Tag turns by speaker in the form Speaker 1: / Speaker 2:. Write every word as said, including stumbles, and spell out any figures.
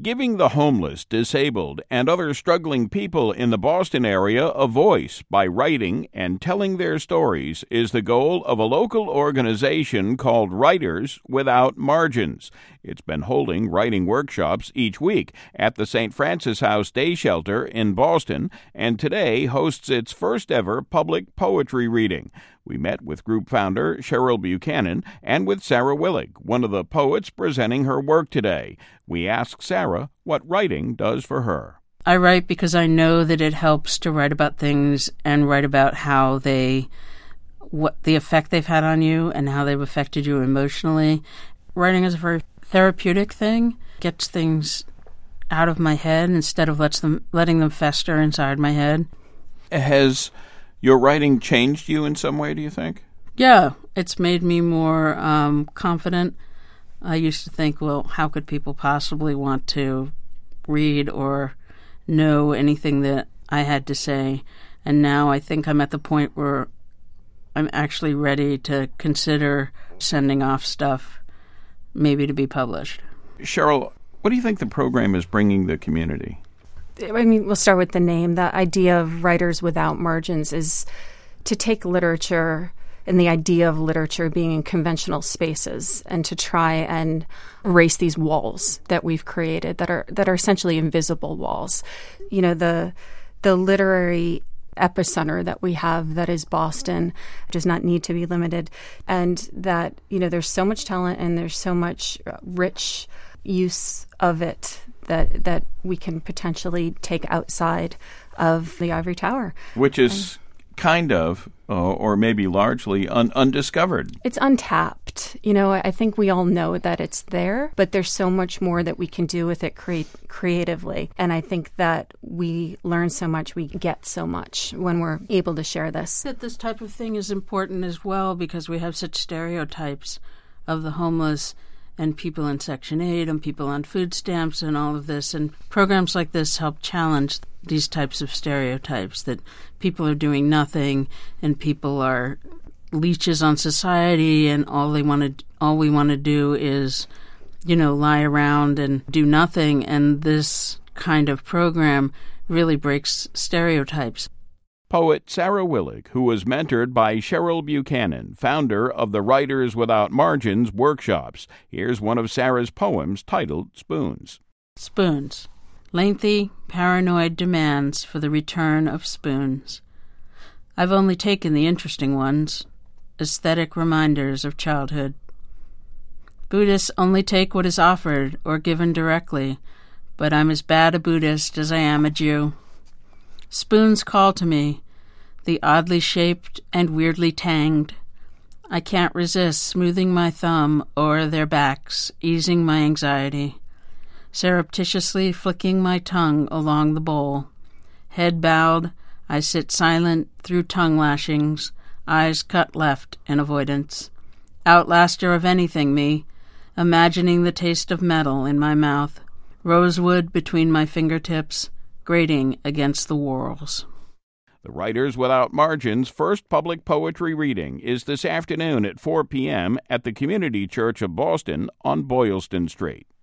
Speaker 1: Giving the homeless, disabled, and other struggling people in the Boston area a voice by writing and telling their stories is the goal of a local organization called Writers Without Margins. It's been holding writing workshops each week at the Saint Francis House Day Shelter in Boston, and today hosts its first ever public poetry reading. We met with group founder Cheryl Buchanan and with Sarah Willig, one of the poets presenting her work today. We asked Sarah what writing does for her.
Speaker 2: I write because I know that it helps to write about things and write about how they, what the effect they've had on you and how they've affected you emotionally. Writing is a very therapeutic thing, gets things out of my head instead of lets them letting them fester inside my head.
Speaker 1: Has your writing changed you in some way, do you think?
Speaker 2: Yeah, it's made me more um, confident. I used to think, well, how could people possibly want to read or know anything that I had to say? And now I think I'm at the point where I'm actually ready to consider sending off stuff, maybe to be published.
Speaker 1: Cheryl, what do you think the program is bringing the community?
Speaker 3: I mean, we'll start with the name. The idea of Writers Without Margins is to take literature and the idea of literature being in conventional spaces and to try and erase these walls that we've created that are that are essentially invisible walls. You know, the the literary epicenter that we have that is Boston does not need to be limited, and that, you know, there's so much talent and there's so much rich use of it that that we can potentially take outside of the ivory tower.
Speaker 1: Which is and, kind of, uh, or maybe largely, un- undiscovered.
Speaker 3: It's untapped. You know, I think we all know that it's there, but there's so much more that we can do with it cre- creatively. And I think that we learn so much, we get so much when we're able to share this.
Speaker 2: That this type of thing is important as well because we have such stereotypes of the homeless and people in Section eight and people on food stamps and all of this. And programs like this help challenge these types of stereotypes, that people are doing nothing and people are leeches on society and all they want to, all we want to do is, you know, lie around and do nothing. And this kind of program really breaks stereotypes.
Speaker 1: Poet Sarah Willig, who was mentored by Cheryl Buchanan, founder of the Writers Without Margins workshops. Here's one of Sarah's poems titled Spoons.
Speaker 2: Spoons. Lengthy, paranoid demands for the return of spoons. I've only taken the interesting ones, aesthetic reminders of childhood. Buddhists only take what is offered or given directly, but I'm as bad a Buddhist as I am a Jew. Spoons call to me, the oddly shaped and weirdly tanged. I can't resist smoothing my thumb o'er their backs, easing my anxiety, surreptitiously flicking my tongue along the bowl. Head bowed, I sit silent through tongue lashings, eyes cut left in avoidance. Outlaster of anything, me, imagining the taste of metal in my mouth, rosewood between my fingertips, grating against the whorls.
Speaker 1: The Writers Without Margins' first public poetry reading is this afternoon at four p.m. at the Community Church of Boston on Boylston Street.